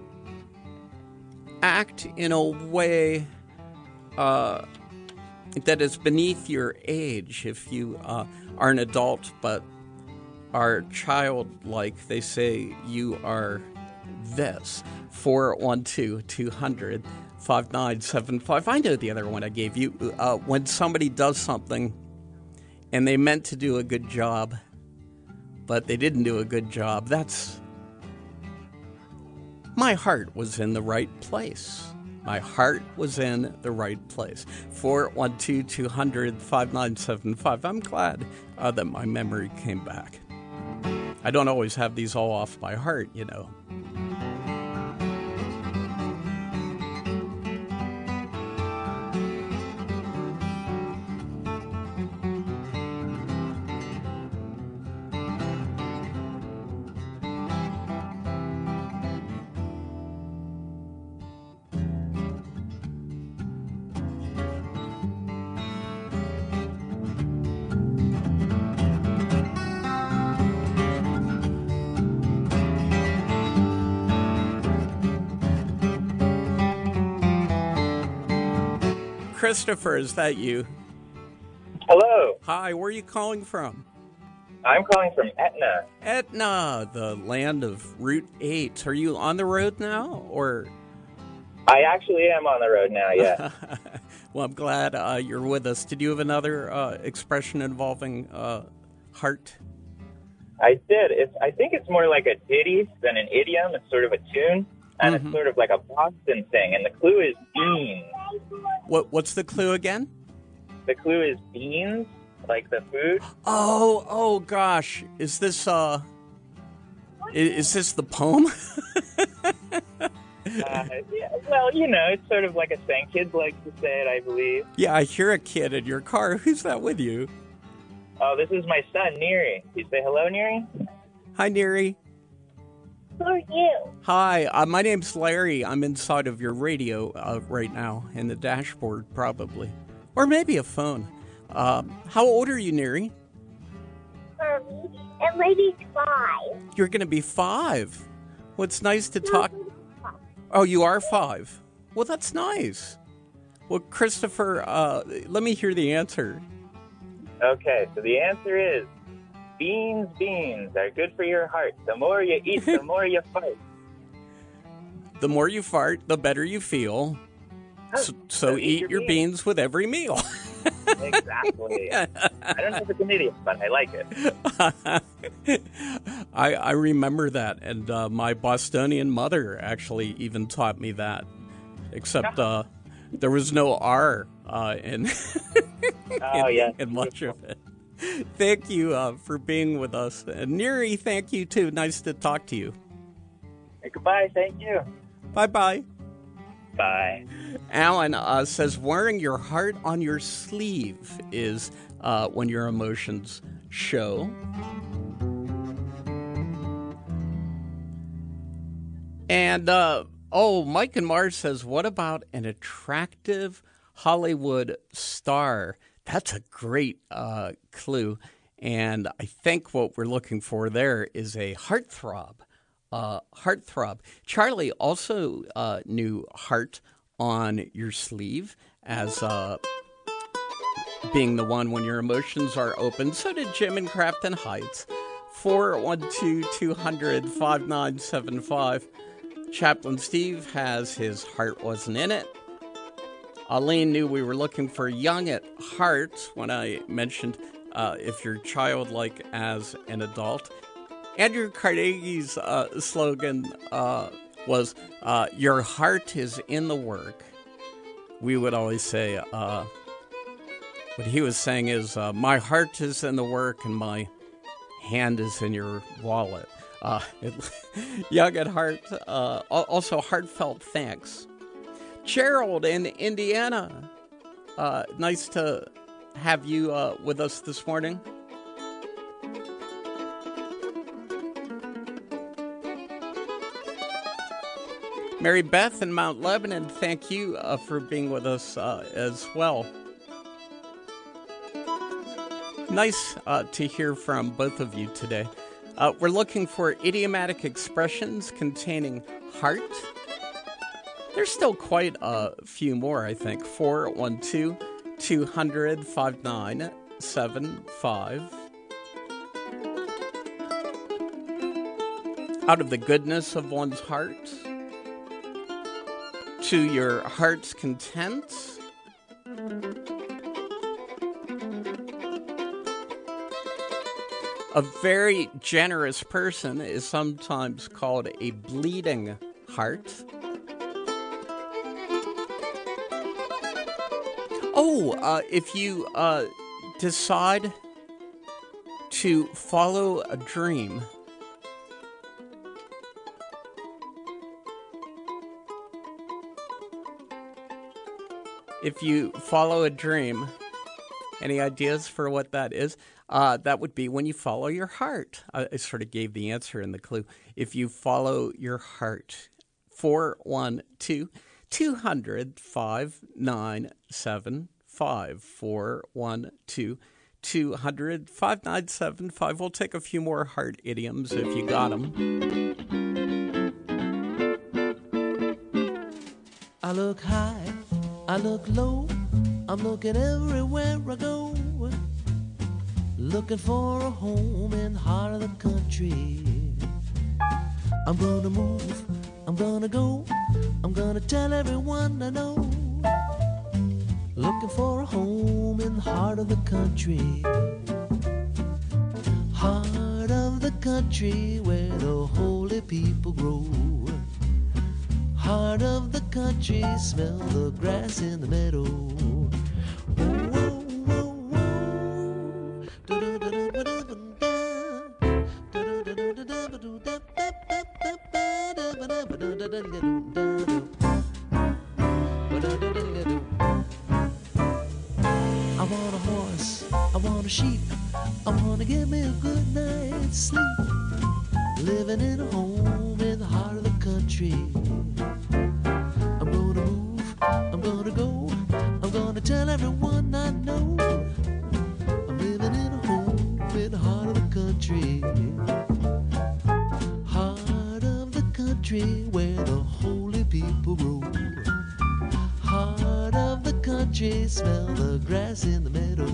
S1: act in a way uh, that is beneath your age, if you uh, are an adult but are childlike, they say you are this. four one two, two hundred, five nine seven five. I know the other one I gave you. Uh, when somebody does something and they meant to do a good job, but they didn't do a good job, that's... My heart was in the right place. My heart was in the right place. four one two, two hundred, five nine seven five. I'm glad uh, that my memory came back. I don't always have these all off by heart, you know. Christopher, is that you?
S13: Hello.
S1: Hi, where are you calling from?
S13: I'm calling from Etna.
S1: Etna, the land of Route eight. Are you on the road now, or?
S13: I actually am on the road now, yeah.
S1: Well, I'm glad uh, you're with us. Did you have another uh, expression involving uh, heart?
S13: I did. It's, I think it's more like a ditty than an idiom. It's sort of a tune, and
S1: Mm-hmm.
S13: it's sort of like a Boston thing, and the clue is beans.
S1: What? What's the clue again?
S13: The clue is beans, like the food.
S1: Oh, oh gosh. Is this, uh, is, is this the poem?
S13: Uh, yeah, well, you know, it's sort of like a saying. Kids like to say it, I believe.
S1: Yeah, I hear a kid in your car. Who's that with you?
S13: Oh, this is my son, Neri. Can you say hello, Neri?
S1: Hi, Neri.
S13: Who are you?
S1: Hi, uh, my name's Larry. I'm inside of your radio uh, right now, in the dashboard, probably. Or maybe a phone. Um, how old are you, Neri?
S14: Um, and maybe five.
S1: You're going to be five. Well, it's nice to talk. Oh, you are five. Well, that's nice. Well, Christopher, uh, let me hear the answer.
S13: Okay, so the answer is beans, beans are good for your heart. The more you eat, the more you fart.
S1: The more you fart, the better you feel. So, so eat your beans with every meal.
S13: Exactly. I don't know if it's an idiom, but I like it.
S1: I, I remember that, and uh, my Bostonian mother actually even taught me that, except uh, there was no R uh, in,
S13: Oh,
S1: in,
S13: yeah.
S1: in much of it. Thank you uh, for being with us. And Neri, thank you, too. Nice to talk to you.
S13: Hey, goodbye. Thank you.
S1: Bye-bye.
S13: Bye.
S1: Alan uh, says, wearing your heart on your sleeve is uh, when your emotions show. And, uh, oh, Mike and Mars says, what about an attractive Hollywood star? That's a great uh, clue. And I think what we're looking for there is a heartthrob. Uh, heartthrob. Charlie also uh, knew heart on your sleeve as uh, being the one when your emotions are open. So did Jim in Crafton Heights. four one two, two hundred, five nine seven five. Chaplain Steve has his Heart Wasn't In It. Aline knew we were looking for young at heart when I mentioned uh, if you're childlike as an adult. Andrew Carnegie's uh, slogan uh, was, uh, your heart is in the work. We would always say, uh, what he was saying is, uh, my heart is in the work and my hand is in your wallet. Uh, it, young at heart, uh, also heartfelt thanks. Gerald in Indiana, uh, nice to have you uh, with us this morning. Mary Beth in Mount Lebanon, thank you uh, for being with us uh, as well. Nice uh, to hear from both of you today. Uh, we're looking for idiomatic expressions containing heart. There's still quite a few more, I think. four one two, two hundred, five nine seven five. Out of the goodness of one's heart, to your heart's content. A very generous person is sometimes called a bleeding heart. Oh, uh, if you uh, decide to follow a dream, if you follow a dream, any ideas for what that is? Uh, that would be when you follow your heart. I, I sort of gave the answer in the clue. If you follow your heart. four one two, two hundred, five nine seven five. four one two, two hundred, five nine seven five. We'll take a few more heart idioms if you got them.
S10: I look high, I look low,
S15: I'm looking everywhere I go, looking for a home in the heart of the country. I'm gonna move, I'm gonna go, I'm gonna tell everyone I know, looking for a home in the heart of the country. Heart of the country where the holy people grow. Heart of the country, smell the grass in the meadow. I want a horse, I want a sheep, I want to give me a good night's sleep, living in a home in the heart of the country. I'm gonna move, I'm gonna go, I'm gonna tell everyone I know, I'm living in a home in the heart of the country. Heart of the country where the holy people grow. Heart of the country, smell the grass in the meadow.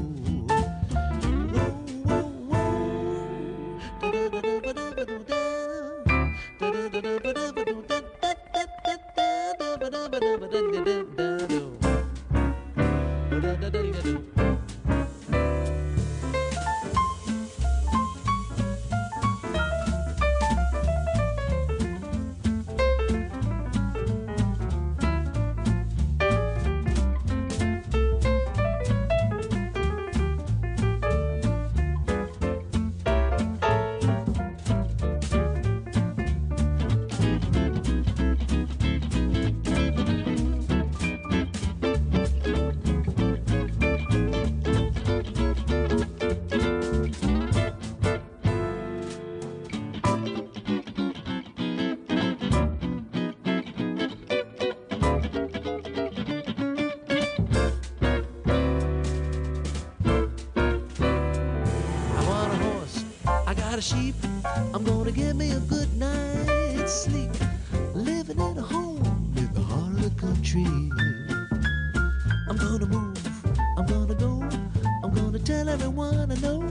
S15: Sheep, I'm gonna give me a good night's sleep, living in a home in the heart of the country. I'm gonna move, I'm gonna go, I'm gonna tell everyone I know,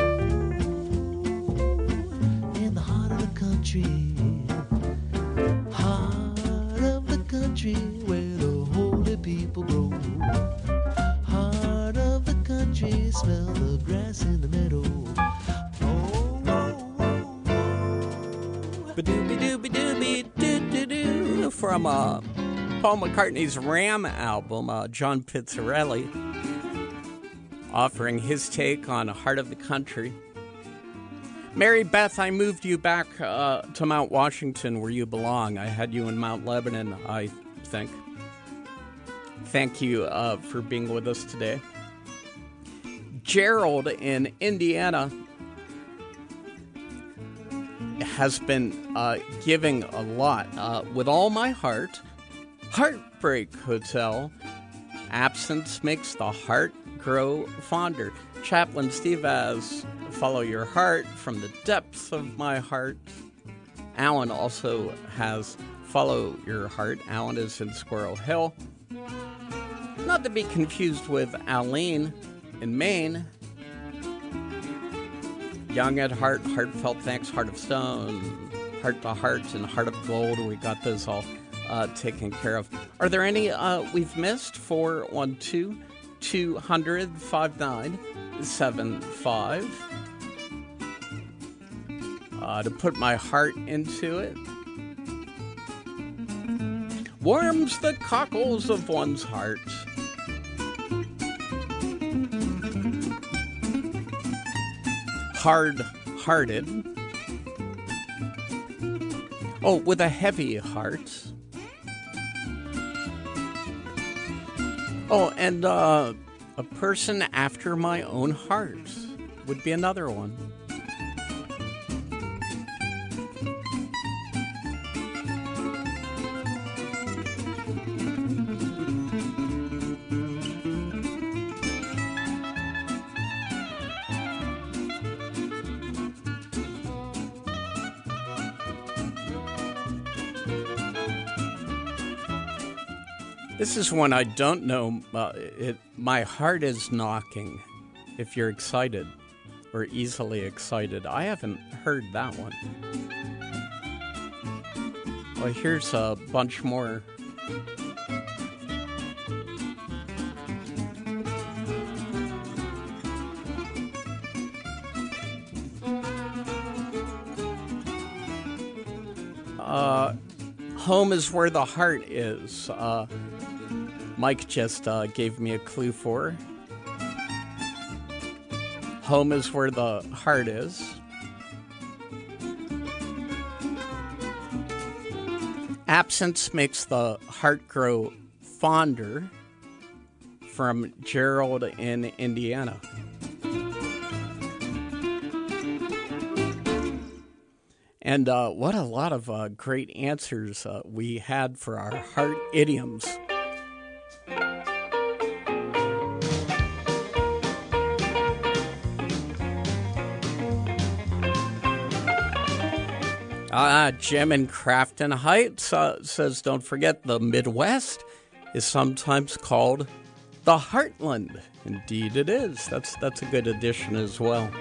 S15: in the heart of the country. Heart of the country where the holy people grow. Heart of the country, smell the grass in the meadow.
S1: Ba-dooby-dooby-dooby-doo-doo-doo. From uh, Paul McCartney's Ram album, uh, John Pizzarelli offering his take on Heart of the Country. Mary Beth, I moved you back uh, to Mount Washington where you belong. I had you in Mount Lebanon, I think. Thank you uh, for being with us today. Gerald in Indiana has been uh, giving a lot. Uh, with all my heart, Heartbreak Hotel, absence makes the heart grow fonder. Chaplain Steve has Follow Your Heart, From the Depths of My Heart. Alan also has Follow Your Heart. Alan is in Squirrel Hill. Not to be confused with Aline in Maine. Young at Heart, Heartfelt Thanks, Heart of Stone, Heart to Heart, and Heart of Gold. We got those all uh, taken care of. Are there any uh, we've missed? four one two, two hundred, five nine seven five. Uh, to put my heart into it. Warms the cockles of one's heart. Hard-hearted. Oh, with a heavy heart. Oh, and uh, a person after my own heart would be another one. This is one I don't know. Uh, it, My Heart is Knocking, if you're excited or easily excited. I haven't heard that one. Well, here's a bunch more. Uh, Home is Where the Heart Is. Uh, Mike just uh, gave me a clue for. Home is where the heart is. Absence makes the heart grow fonder, from Gerald in Indiana. And uh, what a lot of uh, great answers uh, we had for our heart idioms. Uh, Jim in Crafton Heights uh, says, don't forget the Midwest is sometimes called the Heartland. Indeed it is. That's, that's a good addition as well.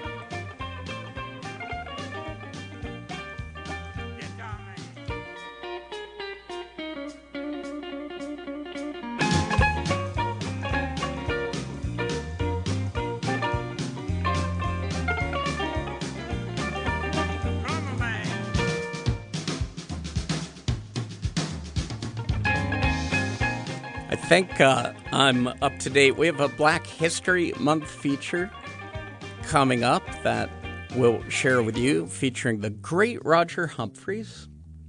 S1: I think uh, I'm up to date. We have a Black History Month feature coming up that we'll share with you, featuring the great Roger Humphreys.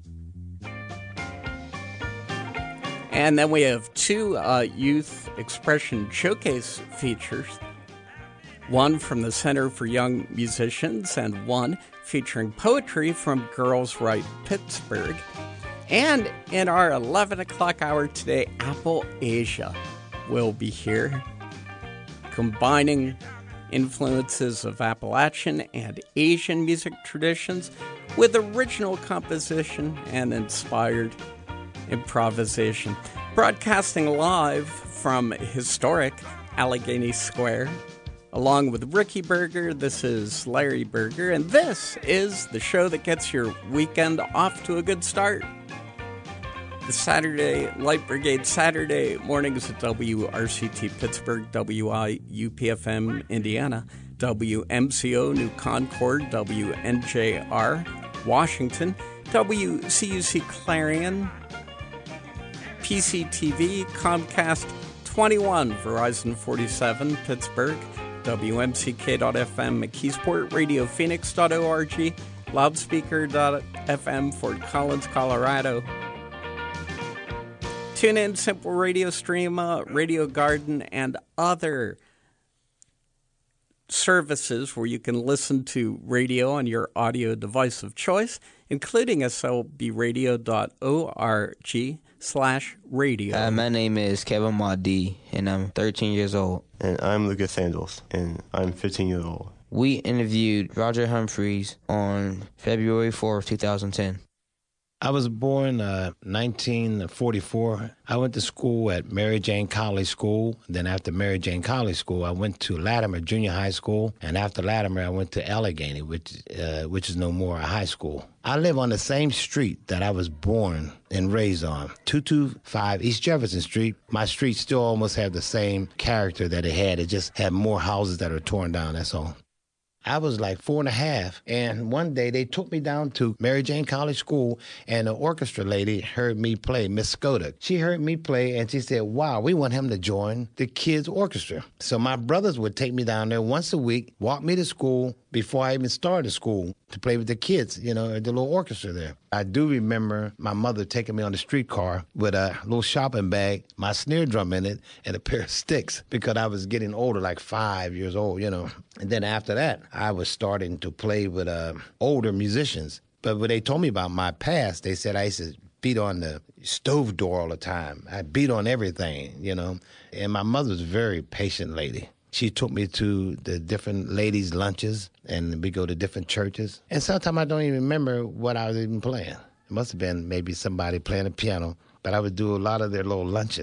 S1: And then we have two uh, Youth Expression Showcase features, one from the Center for Young Musicians and one featuring poetry from Girls Write Pittsburgh. And in our eleven o'clock hour today, Apple Asia will be here, combining influences of Appalachian and Asian music traditions with original composition and inspired improvisation. Broadcasting live from historic Allegheny Square, along with Ricky Berger, this is Larry Berger, and this is the show that gets your weekend off to a good start. The Saturday Light Brigade Saturday mornings at W R C T Pittsburgh, W I U P F M Indiana, W M C O New Concord, W N J R Washington, W C U C Clarion, P C T V, Comcast twenty-one, Verizon forty-seven Pittsburgh, W M C K dot F M McKeesport, Radio Phoenix dot org, Loudspeaker dot F M Fort Collins, Colorado. Tune in, Simple Radio Stream, uh, Radio Garden, and other services where you can listen to radio on your audio device of choice, including S L B radio dot org slash radio.
S16: Uh, my name is Kevin Madi, and I'm thirteen years old.
S17: And I'm Lucas Sandals, and I'm fifteen years old.
S16: We interviewed Roger Humphreys on February fourth, twenty ten.
S18: I was born uh, nineteen forty-four. I went to school at Mary Jane College School. Then after Mary Jane College School, I went to Latimer Junior High School. And after Latimer, I went to Allegheny, which uh, which is no more a high school. I live on the same street that I was born and raised on, two two five East Jefferson Street. My street still almost have the same character that it had. It just had more houses that are torn down, that's all. I was like four and a half, and one day they took me down to Mary Jane College School, and the orchestra lady heard me play, Miss Skoda. She heard me play, and she said, wow, we want him to join the kids' orchestra. So my brothers would take me down there once a week, walk me to school before I even started school to play with the kids, you know, the little orchestra there. I do remember my mother taking me on the streetcar with a little shopping bag, my snare drum in it, and a pair of sticks because I was getting older, like five years old, you know. And then after that, I was starting to play with uh, older musicians. But when they told me about my past, they said I used to beat on the stove door all the time. I beat on everything, you know. And my mother was a very patient lady. She took me to the different ladies' lunches, and we go to different churches. And sometimes I don't even remember what I was even playing. It must have been maybe somebody playing the piano, but I would do a lot of their little lunches.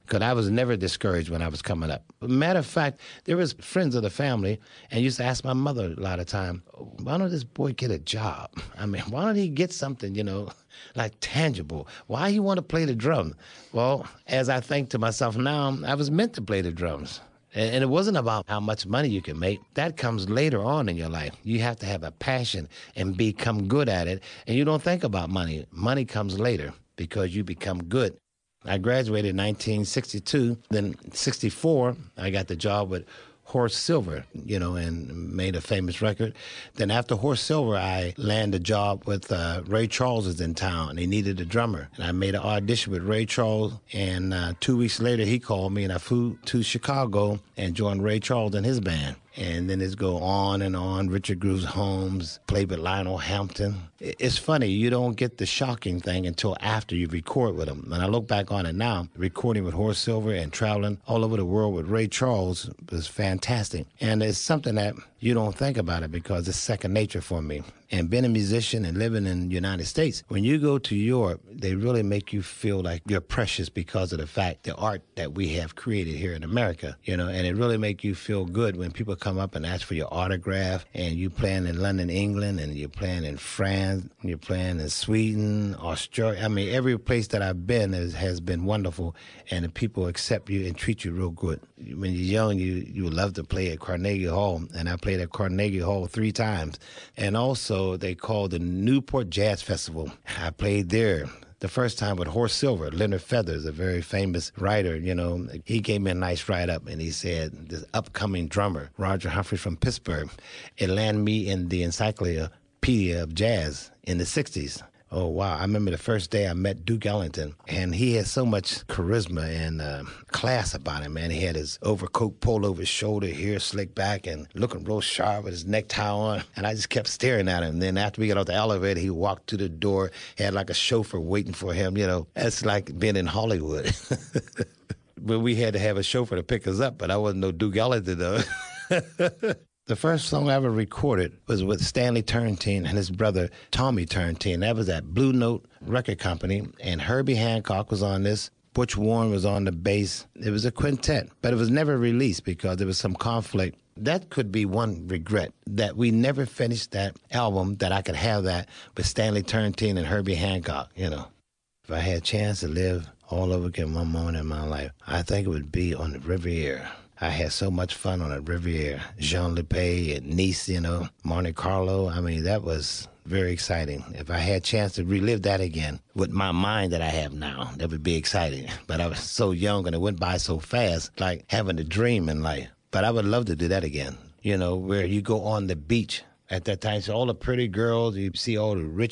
S18: because I was never discouraged when I was coming up. Matter of fact, there was friends of the family, and used to ask my mother a lot of time, why don't this boy get a job? I mean, why don't he get something, you know, like tangible? Why he want to play the drum? Well, as I think to myself now, I was meant to play the drums. And it wasn't about how much money you can make. That comes later on in your life. You have to have a passion and become good at it. And you don't think about money. Money comes later because you become good. I graduated in nineteen sixty-two. Then sixty-four, I got the job with Horace Silver, you know, and made a famous record. Then after Horace Silver, I landed a job with uh, Ray Charles is in town, and he needed a drummer. And I made an audition with Ray Charles, and uh, two weeks later, he called me, and I flew to Chicago and joined Ray Charles and his band. And then it's go on and on. Richard Grooves Holmes, played with Lionel Hampton. It's funny, you don't get the shocking thing until after you record with him. When I look back on it now, recording with Horace Silver and traveling all over the world with Ray Charles was fantastic. And it's something that you don't think about it because it's second nature for me. And being a musician and living in the United States, when you go to Europe, they really make you feel like you're precious because of the fact, the art that we have created here in America, you know, and it really make you feel good when people come up and ask for your autograph, and you playing in London, England, and you're playing in France, and you're playing in Sweden, Australia. I mean, every place that I've been is, has been wonderful, and the people accept you and treat you real good. When you're young, you, you love to play at Carnegie Hall, and I played at Carnegie Hall three times. And also, they called the Newport Jazz Festival. I played there the first time with Horace Silver. Leonard Feathers, a very famous writer, you know, he gave me a nice write-up, and he said, this upcoming drummer, Roger Humphreys from Pittsburgh, it landed me in the Encyclopedia of Jazz in the sixties. Oh, wow. I remember the first day I met Duke Ellington, and he had so much charisma and uh, class about him, man. He had his overcoat pulled over his shoulder, hair slicked back, and looking real sharp with his necktie on. And I just kept staring at him. Then after we got off the elevator, he walked to the door, had like a chauffeur waiting for him. You know, that's like being in Hollywood. But we had to have a chauffeur to pick us up, but I wasn't no Duke Ellington, though. The first song I ever recorded was with Stanley Turrentine and his brother Tommy Turrentine. That was at Blue Note Record Company, and Herbie Hancock was on this. Butch Warren was on the bass. It was a quintet, but it was never released because there was some conflict. That could be one regret, that we never finished that album, that I could have that with Stanley Turrentine and Herbie Hancock, you know. If I had a chance to live all over again one moment in my life, I think it would be on the Riviera. I had so much fun on the Riviera. Jean Lepay and Nice, you know, Monte Carlo. I mean, that was very exciting. If I had a chance to relive that again with my mind that I have now, that would be exciting. But I was so young and it went by so fast, like having a dream in life. But I would love to do that again, you know, where you go on the beach at that time. So all the pretty girls, you see all the rich